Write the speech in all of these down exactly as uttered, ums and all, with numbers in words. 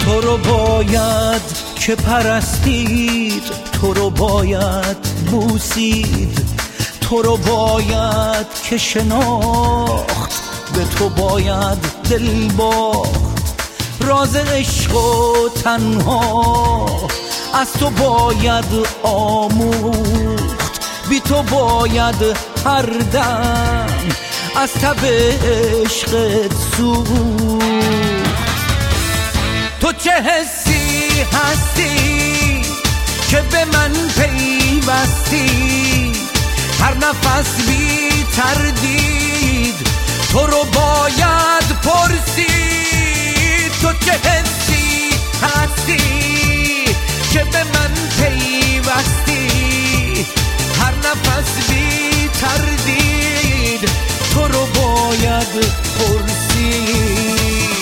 تو رو باید که پرستید، تو رو باید بوسید، تو رو باید که شناخت، به تو باید دل باخت. راز عشق و تنها از تو باید آموخت، بی تو باید هر دم از تب عشقت سوخت. تو چه حسی هستی که به من پیوستی، هر نفس بی تردید تو رو باید پرسید. تو چه حسی هستی که به من پیوستی، هر نفس بی تردید تو رو باید پرسید.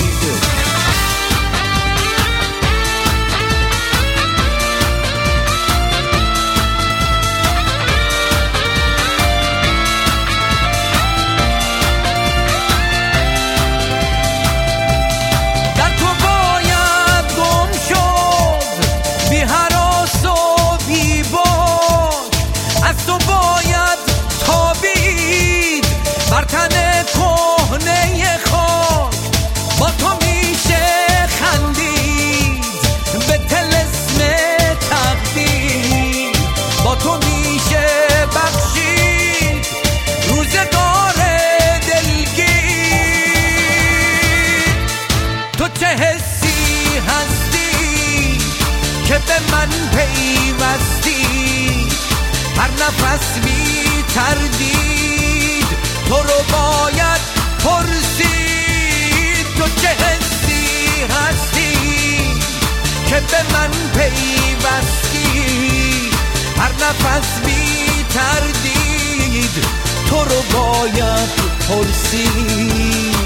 که به من پیوستی، هر نفس بی تردید تو رو باید پرسید. تو چه حسی هستی که به من پیوستی، هر نفس بی تردید تو رو باید پرسید.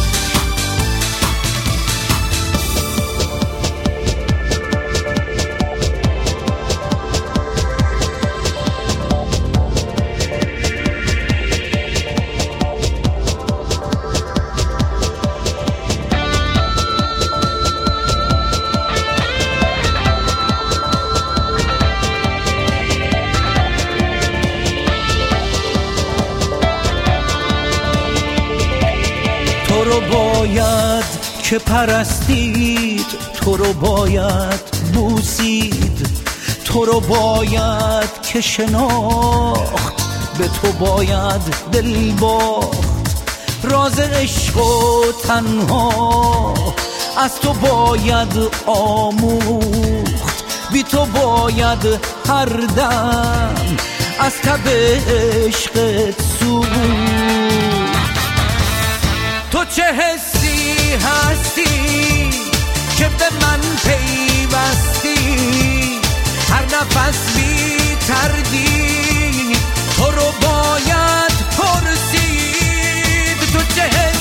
تو رو باید که پرستید، تو رو باید بوسید، تو رو باید که شناخت، به تو باید دل باخت. راز عشق و تنها از تو باید آموخت، بی تو باید هر دم از تب عشقت سوخت. تو چه حسی هستی که به من پیوستی، هر نفس بی تردید تو رو باید پرسید. تو چه حسی